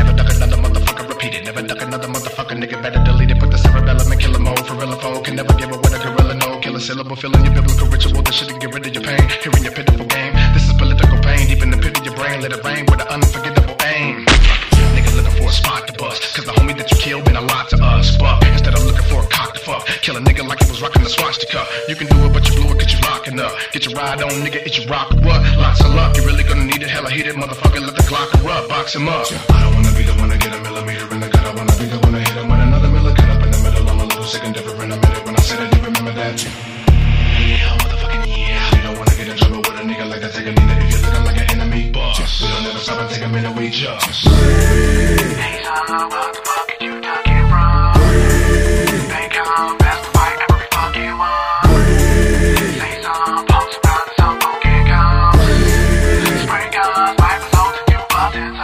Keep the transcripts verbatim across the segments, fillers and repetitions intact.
Never duck another motherfucker, repeat it. Never duck another motherfucker, nigga better delete it. Put the cerebellum in killer mode for real foe. Can never give up with a gorilla, no. Kill a syllable, filling your biblical ritual. This shit to get rid of your pain. Hearing your pitiful game. This is political pain, deep in the pit of your brain. Let it rain with an unforgettable aim. Nigga looking for a spot to bust. Cause the homie that you killed meant a lot to us. But instead of looking for a cock to fuck, kill a nigga like he was rocking the swastika. You can do it, but you blew it cause you locking up. Get your ride on, nigga, it's your rock or what? Lots of luck, you really gonna need it. Hella heated, motherfucker, let the Glock erupt. Box him up. I don't wanna be the one to get a millimeter in the gut. I wanna be the one to hit him with another miller. Cut up in the middle, I'm a little sick and different. A minute when I said it, you remember that? Yeah, motherfucking yeah. You don't wanna get in trouble with a nigga like that. Take a nigga if you're looking like an enemy boss. We don't never stop and take a minute, we just Hey, son, what the fuck did you duck it from? They come, that's the fight every fucking one. Say some punks around and some folk can come. Spray guns, rifles on and you bustin'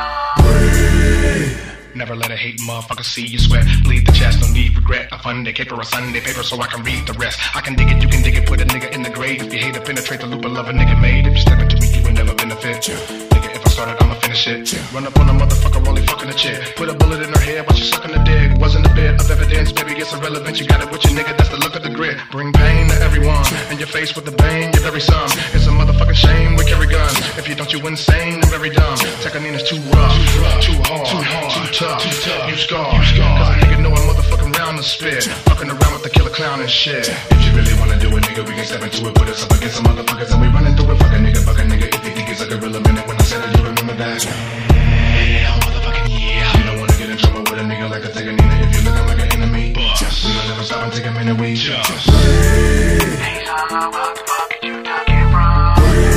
some. Never let a hate motherfucker see you sweat. Bleed the chest, no need regret. I fund the caper or Sunday paper so I can read the rest. I can dig it, you can dig it, put a nigga in the grave. If you hate to penetrate the loop of love a nigga made. If you step into me, you will never benefit. Nigga, if I started, I'ma finish it. Run up on a motherfucker, only fucking a chick. Put a bullet in her head while she sucking the dick. Wasn't a bit of evidence, baby, it's irrelevant. You got it with your nigga, that's the look of the grit. Bring pain to everyone, and your face with the bang, your very son. It's a motherfucking shame, we carry guns. If you don't, you insane and very dumb. Tekanina's too rough, too hard, too hard, too tough, too tough. You scar, cause a nigga know I'm motherfucking round the spit. Fucking around with the killer clown and shit. if you really wanna do it, nigga, we can step into it. Put us up against some motherfuckers and we running through it. Fuck a nigga, fuck a nigga. If you think it's a gorilla minute when I said it, you remember that? Yeah, motherfucking yeah. You don't wanna get in trouble with a nigga like a Teganina if you're looking like an enemy boss. We don't never stop and take a minute, we just Hey, son, what the fuck did you duck it from?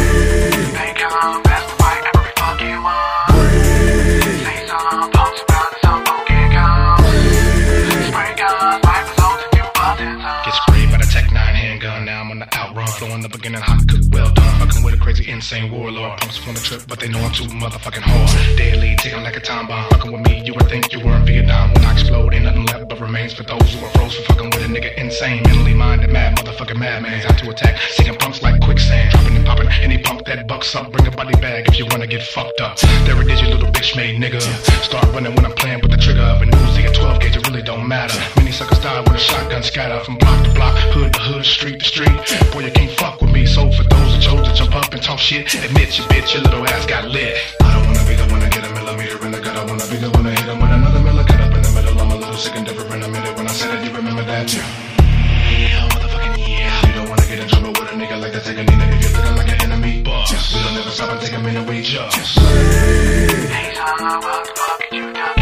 They come, that's the fight every fucking one. Say some punks around and some folk can come. Spray guns, rifles on and you bustin' some. Get sprayed by the Tech nine handgun, now I'm on the outrun. Flowing the beginning hot, cook, well done. Fucking with a crazy, insane warlord. Punks on the trip, but they know I'm too motherfucking hard. Daily, ticking like a time bomb. Fucking with me, you would think you were in Vietnam. When I explode, ain't nothing left but remains for those who are froze for fucking with a nigga insane. Mentally minded, mad, motherfucking madman. Out to attack, sinking punks like quicksand. Dropping and popping, any punk that bucks up. Bring a body bag if you wanna get fucked up. There it is, you little bitch made nigga. Start running when I'm playing with the trigger of a Uzi at twelve gauge, it really don't matter. Many suckers die when a shotgun scatter. From block to block, hood to hood, street to street. Boy, you can't fuck with me. So for those that chose to jump up and talk shit, admit you bitch, your little ass got lit. I don't wanna be the one to get a millimeter in the gut. I wanna be the one to hit him with another miller. Cut up in the middle, I'm a little sick and different. A minute when I said it, you remember that? Yeah, motherfucking yeah. You don't wanna get in trouble with a nigga like that. Take a nigga if you're looking like an enemy boss. We don't never stop and take a minute, we just Hey, son, what the fuck did you duck